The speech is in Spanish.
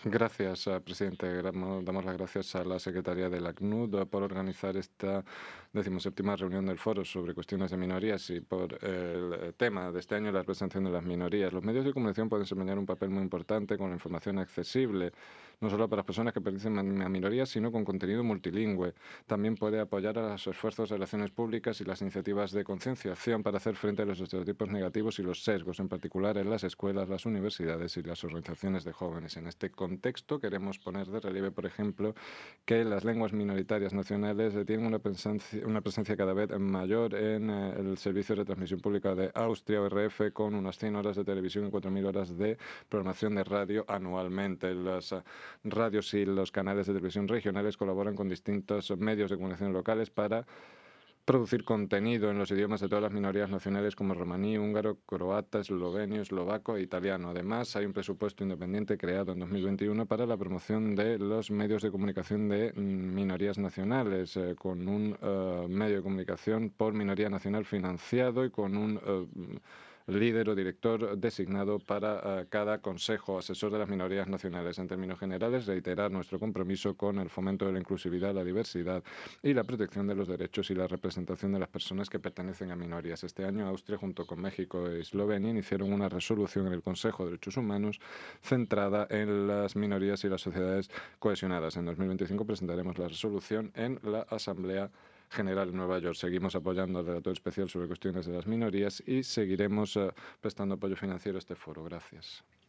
Gracias, presidente. Damos las gracias a la Secretaría del ACNUD por organizar esta 17ª reunión del Foro sobre cuestiones de minorías y por el tema de este año, la representación de las minorías. Los medios de comunicación pueden desempeñar un papel muy importante con la información accesible, no solo para las personas que pertenecen a minorías, sino con contenido multilingüe. También puede apoyar a los esfuerzos de relaciones públicas y las iniciativas de concienciación para hacer frente a los estereotipos negativos y los sesgos, en particular en las escuelas, las universidades y las organizaciones de jóvenes. En este contexto, queremos poner de relieve, por ejemplo, que las lenguas minoritarias nacionales tienen una presencia cada vez mayor en el servicio de transmisión pública de Austria, ORF, con unas 100 horas de televisión y 4.000 horas de programación de radio anualmente. Las radios y los canales de televisión regionales colaboran con distintos medios de comunicación locales para producir contenido en los idiomas de todas las minorías nacionales como romaní, húngaro, croata, eslovenio, eslovaco e italiano. Además, hay un presupuesto independiente creado en 2021 para la promoción de los medios de comunicación de minorías nacionales, con un medio de comunicación por minoría nacional financiado y con un líder o director designado para cada consejo asesor de las minorías nacionales. En términos generales, reiterar nuestro compromiso con el fomento de la inclusividad, la diversidad y la protección de los derechos y la representación de las personas que pertenecen a minorías. Este año, Austria, junto con México e Eslovenia, iniciaron una resolución en el Consejo de Derechos Humanos centrada en las minorías y las sociedades cohesionadas. En 2025 presentaremos la resolución en la Asamblea General en Nueva York. Seguimos apoyando al relator especial sobre cuestiones de las minorías y seguiremos prestando apoyo financiero a este foro. Gracias.